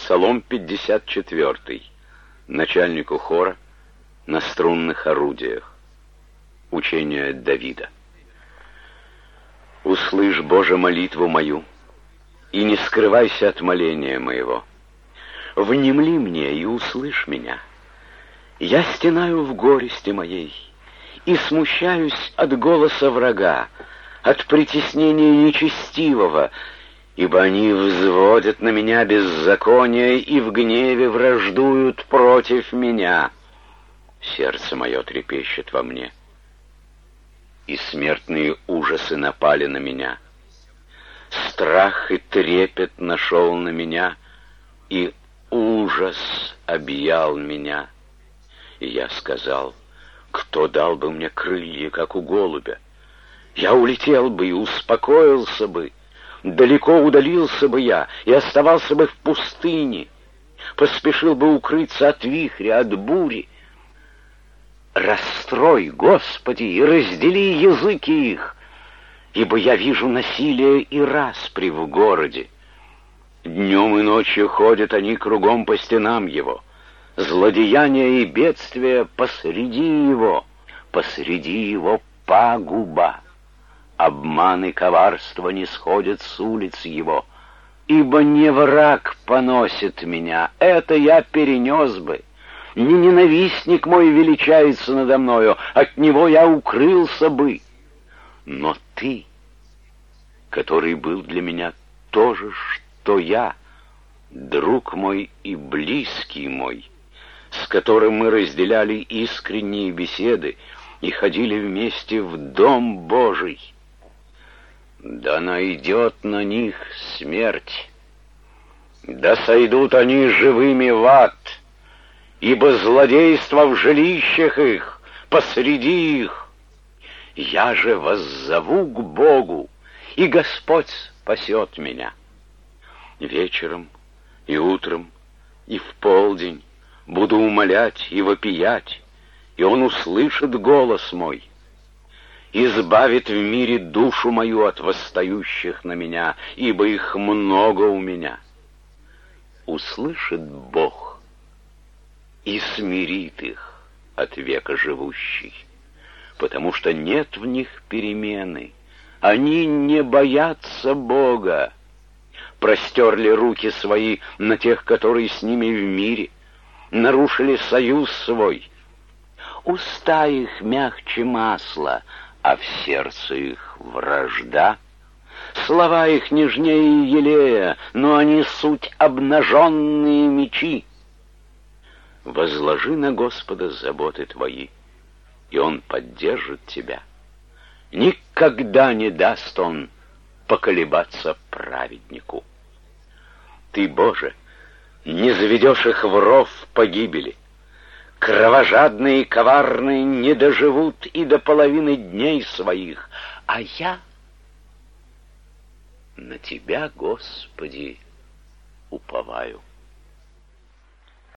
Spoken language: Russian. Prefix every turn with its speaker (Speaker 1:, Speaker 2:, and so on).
Speaker 1: Псалом 54. Начальнику хора на струнных орудиях. Учение Давида. «Услышь, Боже, молитву мою, и не скрывайся от моления моего. Внемли мне и услышь меня. Я стенаю в горести моей и смущаюсь от голоса врага, от притеснения нечестивого, ибо они взводят на меня беззаконие и в гневе враждуют против меня. Сердце мое трепещет во мне, и смертные ужасы напали на меня. Страх и трепет нашел на меня, и ужас объял меня. И я сказал: кто дал бы мне крылья, как у голубя? Я улетел бы и успокоился бы, далеко удалился бы я и оставался бы в пустыне, поспешил бы укрыться от вихря, от бури. Расстрой, Господи, и раздели языки их, ибо я вижу насилие и распри в городе. Днем и ночью ходят они кругом по стенам его, злодеяния и бедствия посреди его пагуба. Обман и коварство не сходят с улиц его, ибо не враг поносит меня, это я перенес бы. Не ненавистник мой величается надо мною, от него я укрылся бы. Но ты, который был для меня то же, что я, друг мой и близкий мой, с которым мы разделяли искренние беседы и ходили вместе в Дом Божий, да найдет на них смерть, да сойдут они живыми в ад, ибо злодейство в жилищах их, посреди их. Я же воззову к Богу, и Господь спасет меня. Вечером и утром и в полдень буду умолять и вопиять, и Он услышит голос мой, избавит в мире душу мою от восстающих на меня, ибо их много у меня. Услышит Бог и смирит их от века живущий, потому что нет в них перемены. Они не боятся Бога, простерли руки свои на тех, которые с ними в мире, нарушили союз свой. Уста их мягче масла, а в сердце их вражда. Слова их нежнее елея, но они суть обнаженные мечи. Возложи на Господа заботы твои, и Он поддержит тебя. Никогда не даст Он поколебаться праведнику. Ты, Боже, не заведешь их в ров погибели. Кровожадные и коварные не доживут и до половины дней своих, а я на Тебя, Господи, уповаю.